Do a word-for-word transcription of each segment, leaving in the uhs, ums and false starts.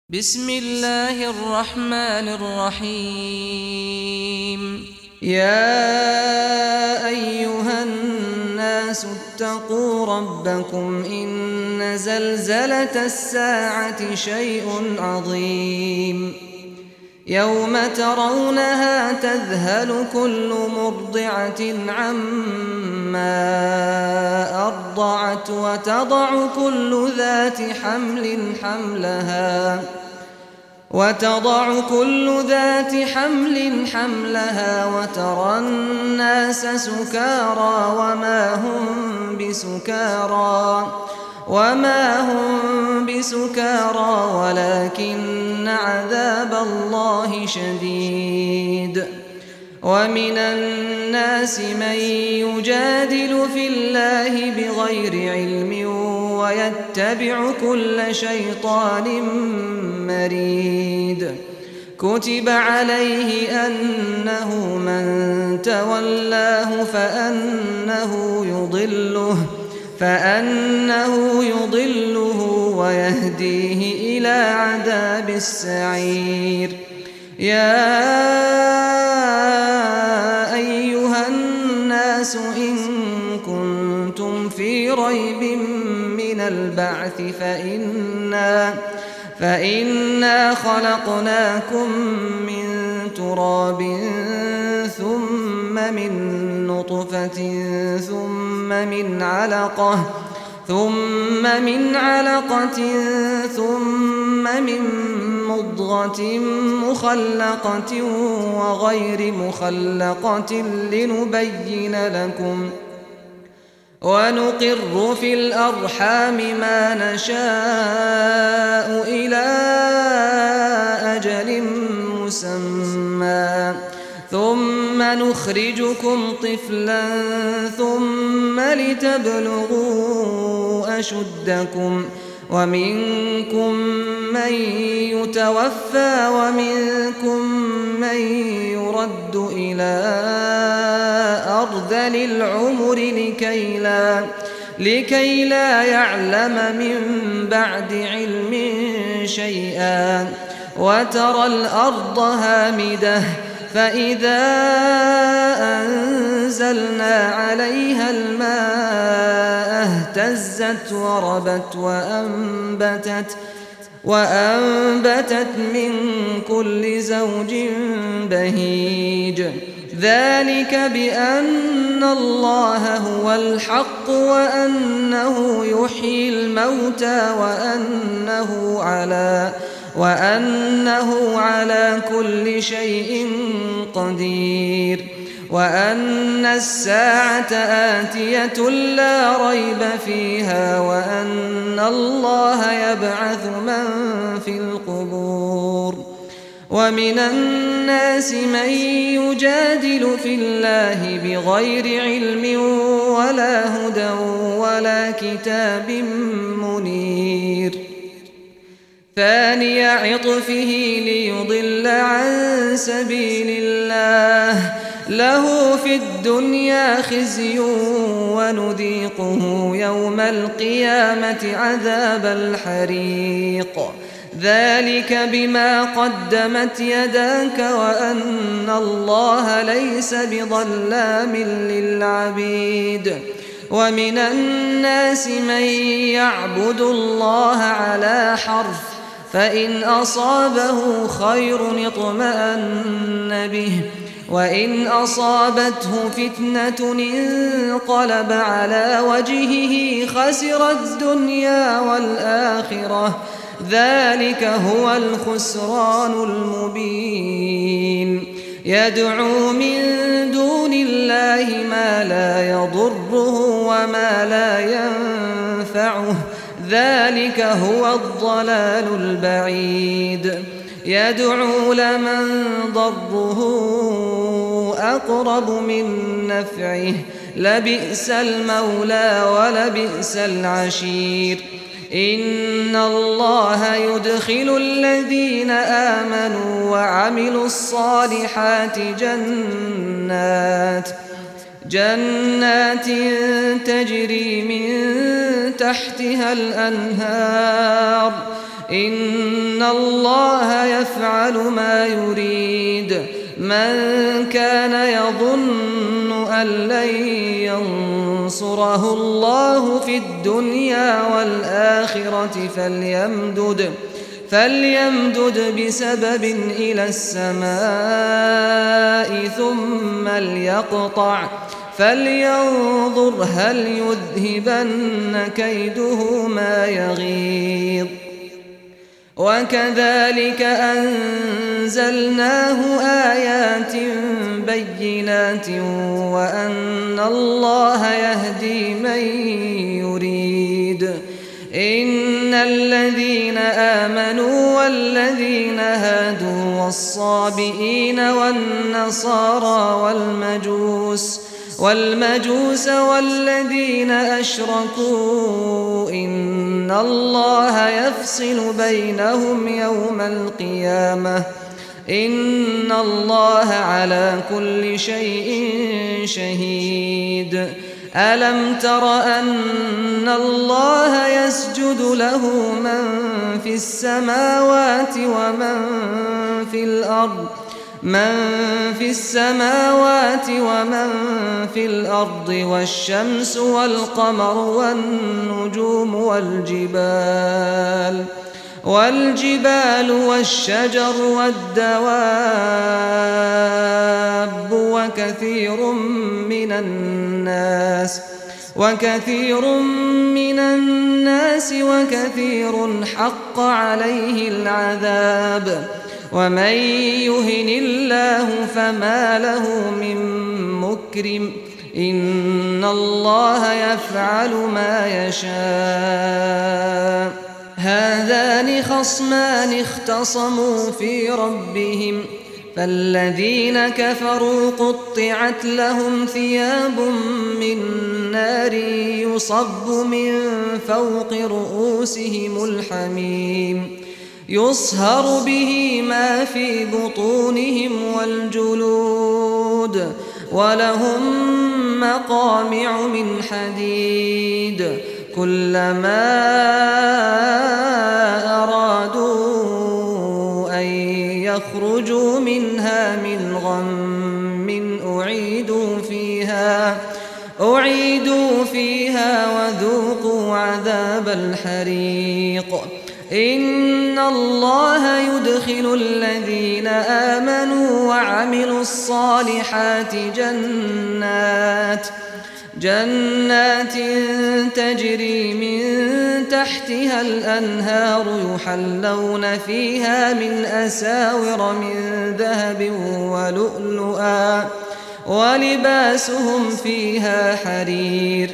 بسم الله الرحمن الرحيم. يا أيها الناس اتقوا ربكم إن زلزلة الساعة شيء عظيم يوم ترونها تذهل كل مرضعة عما أرضعت وتضع كل ذات حمل حملها وتضع كل ذات حمل حملها وترى الناس سكارى وما هم بسكارى وما هم بسكارى ولكن عذاب الله شديد. ومن الناس من يجادل في الله بغير علم ويتبع كل شيطان مريد. كتب عليه أنه من تولاه فأنه يضله فأنه يضله ويهديه إلى عذاب السعير. يا أيها الناس إن كنتم في ريب من البعث فإنا, فإنا خلقناكم من تراب ثم من نطفة ثم من علقة ثم من علقة ثم من مضغة مخلقة وغير مخلقة لنبين لكم ونقر في الأرحام ما نشاء إلى أجل مسمى ثم نخرجكم طفلا ثم لتبلغوا أشدكم ومنكم من يتوفى ومنكم من يرد إلى أرذل العمر لكي لا, لكي لا يعلم من بعد علم شيئا. وترى الأرض هامدة فإذا أنزلنا عليها الماء اهتزت وربت وأنبتت, وأنبتت من كل زوج بهيج. ذلك بأن الله هو الحق وأنه يحيي الموتى وأنه على وأنه على كل شيء قدير وأن الساعة آتية لا ريب فيها وأن الله يبعث من في القبور. ومن الناس من يجادل في الله بغير علم ولا هدى ولا كتاب منير. ثاني عطفه ليضل عن سبيل الله له في الدنيا خزي ونذيقه يوم القيامة عذاب الحريق. ذلك بما قدمت يداك وأن الله ليس بظلام للعبيد. ومن الناس من يعبد الله على حرف فإن أصابه خير اطمأن به وإن أصابته فتنة انقلب على وجهه خسر الدنيا والآخرة. ذلك هو الخسران المبين. يدعو من دون الله ما لا يضره وما لا ينفعه. ذلك هو الضلال البعيد. يدعو لمن ضره أقرب من نفعه لبئس المولى ولبئس العشير. إن الله يدخل الذين آمنوا وعملوا الصالحات جنات جنات تجري من تحتها الأنهار إن الله يفعل ما يريد من كان يظن أن لن ينصره الله في الدنيا والآخرة فليمدد فليمدد بسبب إلى السماء ثم ليقطع فلينظر هل يذهبن كيده ما يغيظ وكذلك أنزلناه آيات بينات وأن الله يهدي من يريد إن الذين آمنوا والذين هادوا والصابئين والنصارى والمجوس والمجوس والذين أشركوا إن الله يفصل بينهم يوم القيامة إن الله على كل شيء شهيد ألم تر أن الله يسجد له من في السماوات ومن في الأرض من في السماوات ومن في الأرض والشمس والقمر والنجوم والجبال والجبال والشجر والدواب وكثير من الناس وكثير من الناس وكثير حق عليه العذاب ومن يهن الله فما له من مكرم إن الله يفعل ما يشاء هذان خصمان اختصموا في ربهم فالذين كفروا قطعت لهم ثياب من نار يصب من فوق رؤوسهم الحميم يصهر به ما في بطونهم والجلود ولهم مقامع من حديد كلما أرادوا أن يخرجوا منها من غم أعيدوا فيها أعيدوا فيها وذوقوا عذاب الحريق إن الله يدخل الذين آمنوا وعملوا الصالحات جنات جنات تجري من تحتها الأنهار يحلون فيها من أساور من ذهب ولؤلؤا ولباسهم فيها حرير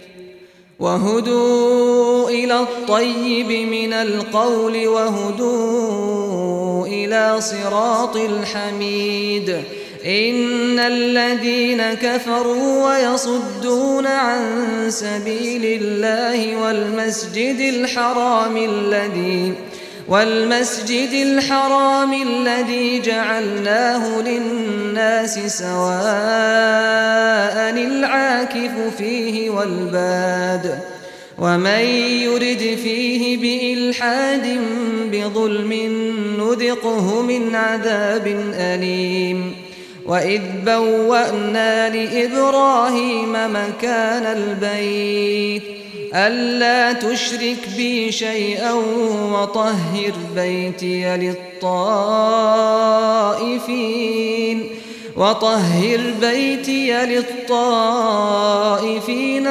وهدوا إلى الطيب من القول وهدوا إلى صراط الحميد إن الذين كفروا ويصدون عن سبيل الله والمسجد الحرام الذي والمسجد الحرام الذي جعلناه للناس سواء العاكف فيه والباد ومن يرد فيه بإلحاد بظلم نذقه من عذاب أليم وإذ بوأنا لإبراهيم مكان البيت ألا تشرك بي شيئا وطهر بيتي للطائفين وطهر بيتي للطائفين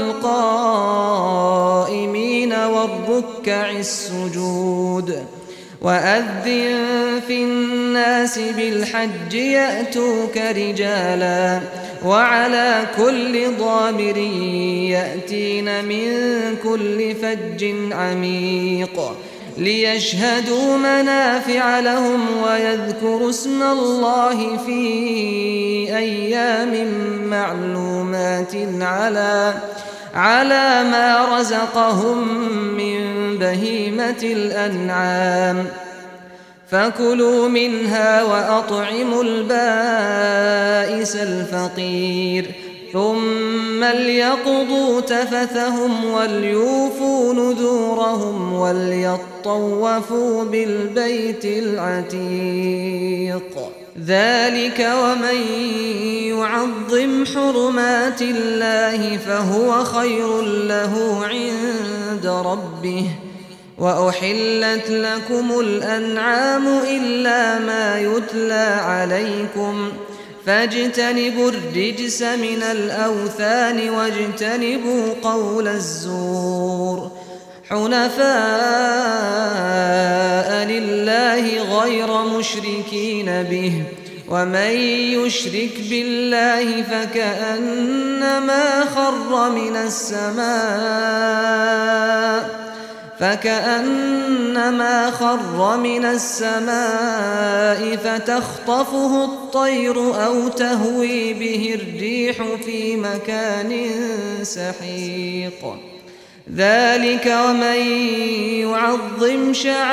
والقائمين والركع السجود وأذن في الناس بالحج يأتوك رجالا وعلى كل ضامر يأتين من كل فج عميق ليشهدوا منافع لهم ويذكروا اسم الله في أيام معلومات على على ما رزقهم من بهيمة الأنعام فكلوا منها وأطعموا البائس الفقير ثم ليقضوا تفثهم وليوفوا نذورهم وليطوفوا بالبيت العتيق ذلك ومن يعظم حرمات الله فهو خير له عند ربه وأحلت لكم الأنعام إلا ما يتلى عليكم فاجتنبوا الرجس من الأوثان واجتنبوا قول الزور حنفاء لله غير مشركين به ومن يشرك بالله فكأنما خر من السماء فكأنما خر من السماء فتخطفه الطير أو تهوي به الريح في مكان سحيق ذلك ومن يعظم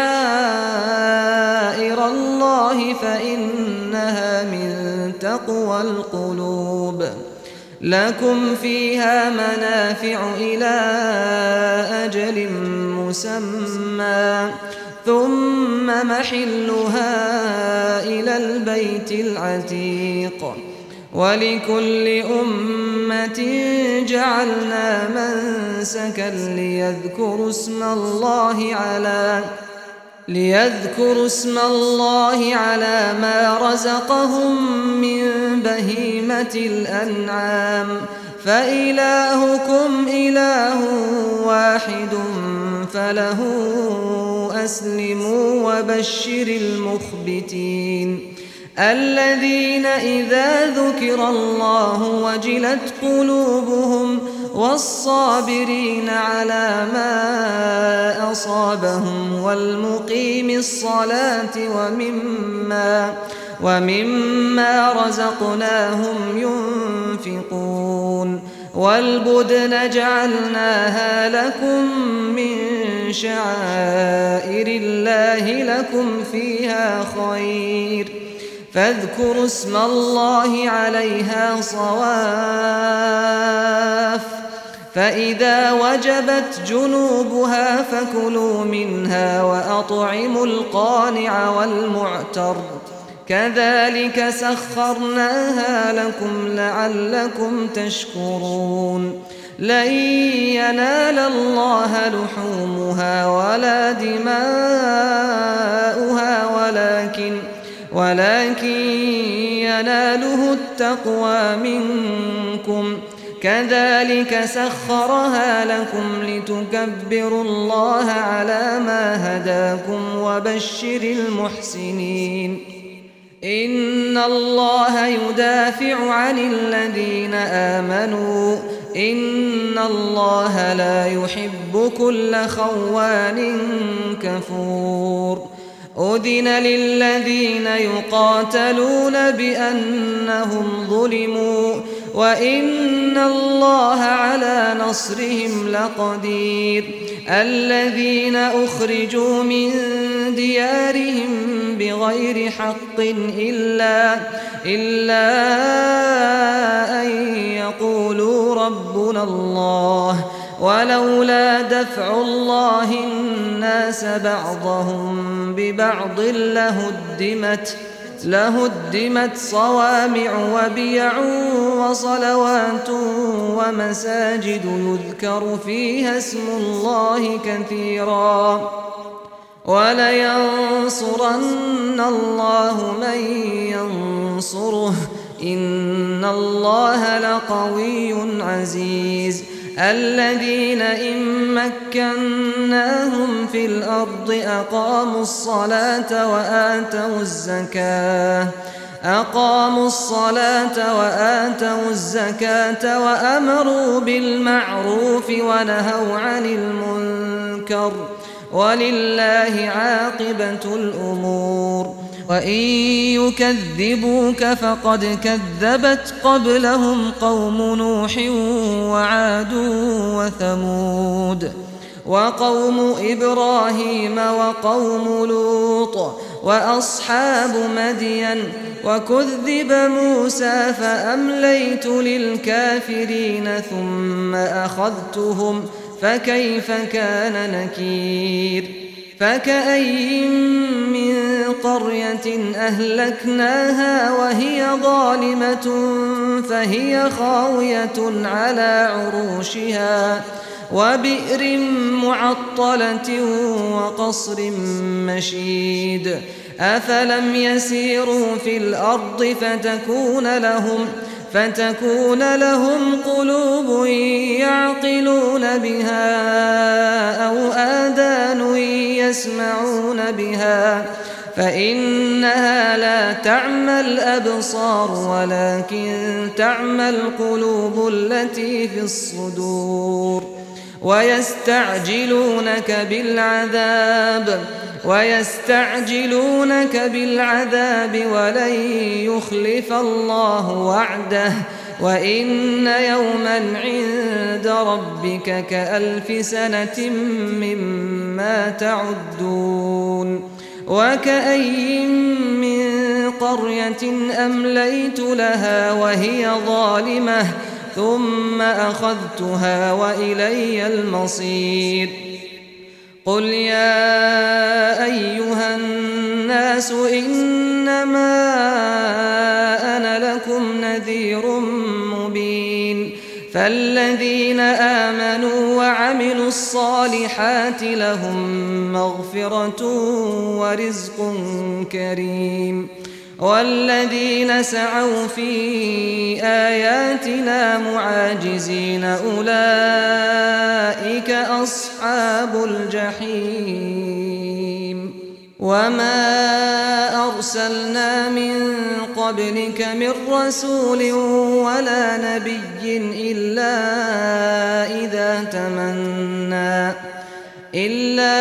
شعائر الله فإنها من تقوى القلوب لكم فيها منافع إلى أجل مسمى ثم محلها إلى البيت العتيق ولكل أمة جعلنا منسكا ليذكروا اسم الله على ليذكروا اسم الله على ما رزقهم من بهيمة الأنعام فإلهكم إله واحد فله أسلموا وبشر المخبتين الذين إذا ذكر الله وجلت قلوبهم والصابرين على ما أصابهم والمقيم الصلاة ومما ومما رزقناهم ينفقون والبدن جعلناها لكم من شعائر الله لكم فيها خير فاذكروا اسم الله عليها صواف فإذا وجبت جنوبها فكلوا منها وأطعموا القانع والمعتر كذلك سخرناها لكم لعلكم تشكرون لن ينال الله لحومها ولا دماؤها ولكن ولكن يناله التقوى منكم كذلك سخرها لكم لتكبروا الله على ما هداكم وبشر المحسنين إن الله يدافع عن الذين آمنوا إن الله لا يحب كل خوان كفور أذن للذين يقاتلون بأنهم ظلموا وإن الله على نصرهم لقدير الذين أخرجوا من ديارهم بغير حق إلا, إلا أن يقولوا ربنا الله ولولا دفع الله الناس بعضهم ببعض لهدمت لهدمت صوامع وبيع وصلوات ومساجد يذكر فيها اسم الله كثيرا ولينصرن الله من ينصره إن الله لقوي عزيز الذين إن مكناهم في الأرض أقاموا الصلاة وآتوا الزكاة أقاموا الصلاة وآتوا الزكاة وأمروا بالمعروف ونهوا عن المنكر ولله عاقبة الأمور وإن يكذبوك فقد كذبت قبلهم قوم نوح وعاد وثمود وقوم إبراهيم وقوم لوط وأصحاب مدين وكذب موسى فأمليت للكافرين ثم أخذتهم فكيف كان نكير فكأي من قرية أهلكناها وهي ظالمة فهي خاوية على عروشها وبئر معطلة وقصر مشيد أفلم يسيروا في الأرض فتكون لهم فتكون لهم قلوب يعقلون بها أو آذان يسمعون بها فإنها لا تعمى الأبصار ولكن تعمى القلوب التي في الصدور ويستعجلونك بالعذاب ويستعجلونك بالعذاب ولن يخلف الله وعده وإن يوما عند ربك كألف سنة مما تعدون وكأي من قرية أمليت لها وهي ظالمة ثم أخذتها وإلي المصير قل يا أيها الناس إنما أنا لكم نذير مبين فالذين آمنوا وعملوا الصالحات لهم مغفرة ورزق كريم والذين سعوا في آياتنا معاجزين أولئك أصحاب الجحيم وما أرسلنا من قبلك من رسول ولا نبي إلا إذا تمنى إلا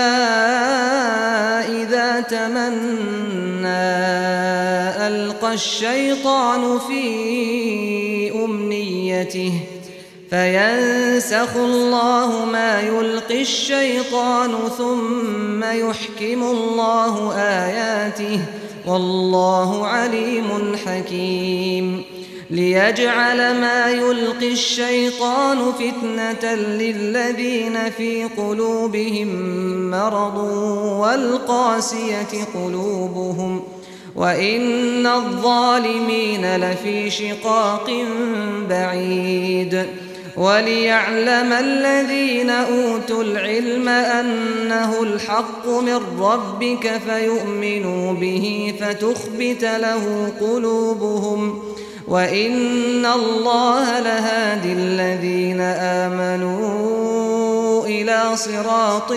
إذا تمنى ألقى الشيطان في أمنيته فينسخ الله ما يلقي الشيطان ثم يحكم الله آياته والله عليم حكيم ليجعل ما يلقي الشيطان فتنة للذين في قلوبهم مرض والقاسية قلوبهم وإن الظالمين لفي شقاق بعيد وليعلم الذين أوتوا العلم أنه الحق من ربك فيؤمنوا به فتخبت له قلوبهم وإن الله لهادي الذين آمنوا إلى صراط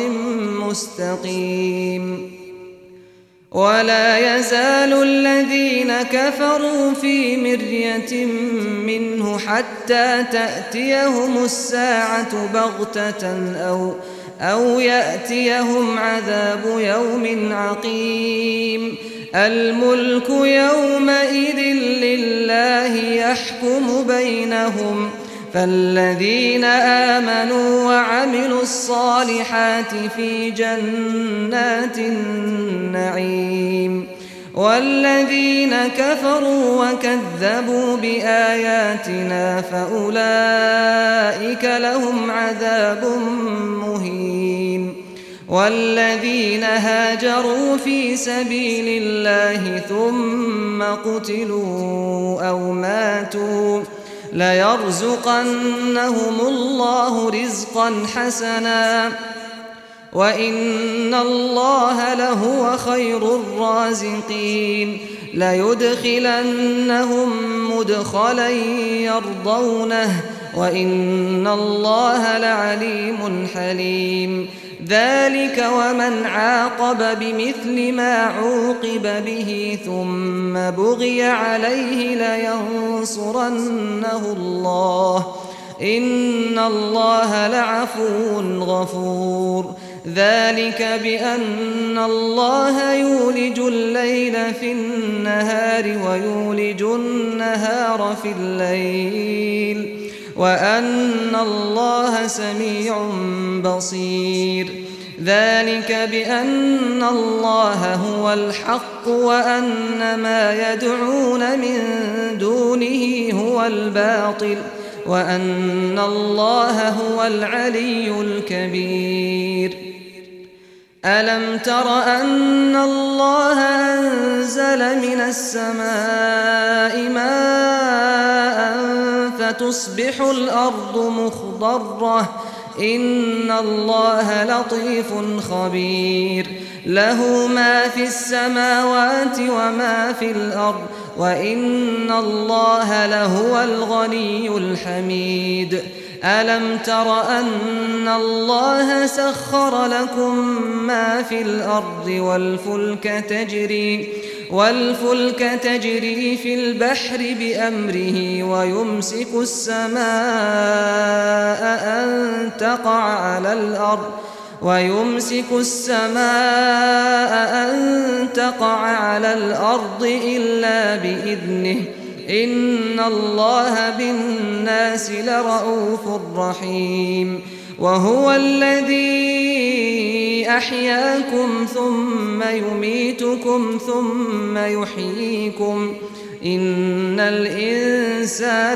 مستقيم ولا يزال الذين كفروا في مرية منه حتى تأتيهم الساعة بغتة أو أو يأتيهم عذاب يوم عقيم الملك يومئذ لله يحكم بينهم فالذين آمنوا وعملوا الصالحات في جنات النعيم والذين كفروا وكذبوا بآياتنا فأولئك لهم عذاب مهين والذين هاجروا في سبيل الله ثم قتلوا أو ماتوا ليرزقنهم الله رزقا حسنا وإن الله لهو خير الرازقين ليدخلنهم مدخلا يرضونه وإن الله لعليم حليم ذلك ومن عاقب بمثل ما عوقب به ثم بغي عليه لينصرنه الله إن الله لعفو غفور ذلك بأن الله يولج الليل في النهار ويولج النهار في الليل وأن الله سميع بصير ذلك بأن الله هو الحق وأن ما يدعون من دونه هو الباطل وأن الله هو العلي الكبير ألم تر أن الله أنزل من السماء ماء فتصبح الأرض مخضرة إن الله لطيف خبير له ما في السماوات وما في الأرض وإن الله لهو الغني الحميد ألم تر أن الله سخر لكم ما في الأرض والفلك تجري والفلك تجري في البحر بأمره ويمسك السماء أن تقع على الأرض ويمسك السماء أن تقع على الأرض إلا بإذنه إن الله بالناس لرؤوف رحيم وهو الذي أحياكم ثم يميتكم ثم يحييكم إن الإنسان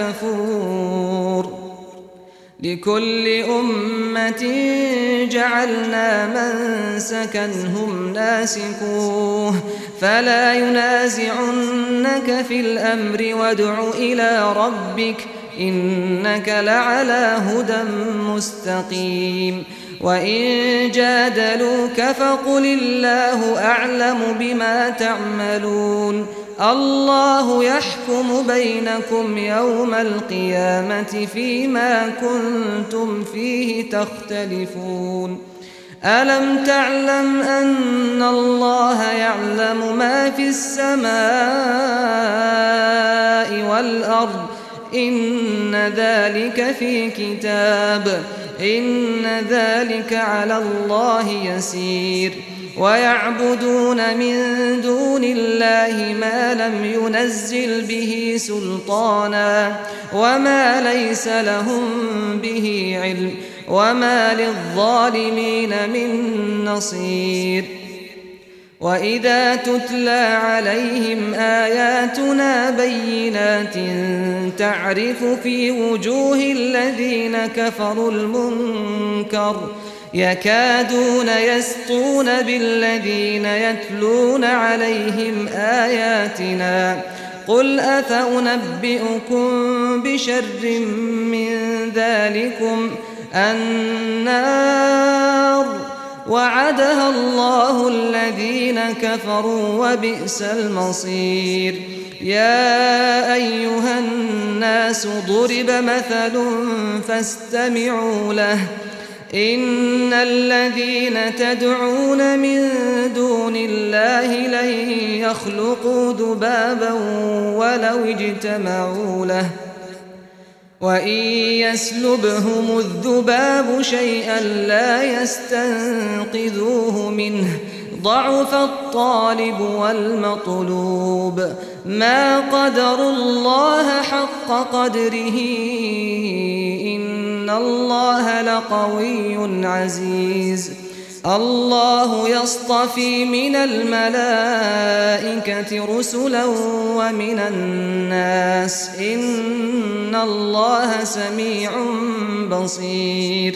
لكفور لكل أمة جعلنا منسكا هم ناسكوه فلا ينازعنك في الأمر وادع إلى ربك إنك لعلى هدى مستقيم وإن جادلوك فقل الله أعلم بما تعملون الله يحكم بينكم يوم القيامة فيما كنتم فيه تختلفون ألم تعلم أن الله يعلم ما في السماء والأرض إن ذلك في كتاب إن ذلك على الله يسير ويعبدون من دون الله ما لم ينزل به سلطانا وما ليس لهم به علم وما للظالمين من نصير وإذا تتلى عليهم آياتنا بينات تعرف في وجوه الذين كفروا المنكر يكادون يسطون بالذين يتلون عليهم آياتنا قل أفأنبئكم بشر من ذلكم النار وعدها الله الذين كفروا وبئس المصير يا أيها الناس ضرب مثل فاستمعوا له إن الذين تدعون من دون الله لن يخلقوا ذبابا ولو اجتمعوا له وإن يسلبهم الذباب شيئا لا يستنقذوه منه ضعف الطالب والمطلوب ما قدروا الله حق قدره إن الله لقوي عزيز الله يصطفي من الملائكة رسلا ومن الناس إن الله سميع بصير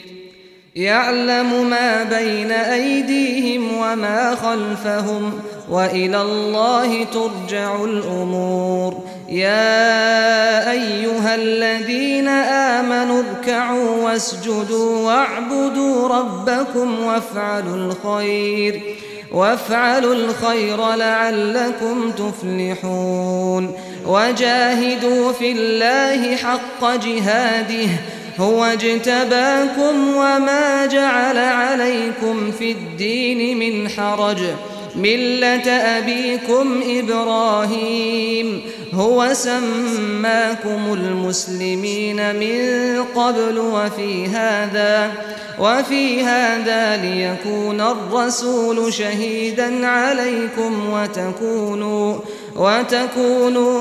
يعلم ما بين أيديهم وما خلفهم وإلى الله ترجع الأمور يا أيها الذين آمنوا اركعوا واسجدوا واعبدوا ربكم وافعلوا الخير وافعلوا الخير لعلكم تفلحون وجاهدوا في الله حق جهاده هو اجتباكم وما جعل عليكم في الدين من حرج ملة أبيكم إبراهيم هو سماكم المسلمين من قبل وفي هذا وفي هذا ليكون الرسول شهيدا عليكم وتكونوا وتكونوا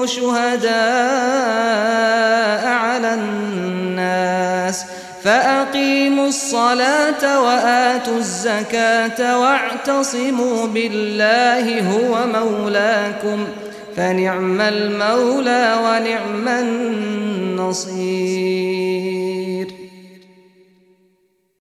شهداء على الناس فأقيموا الصلاة وآتوا الزكاة واعتصموا بالله هو مولاكم فنعم المولى ونعم النصير.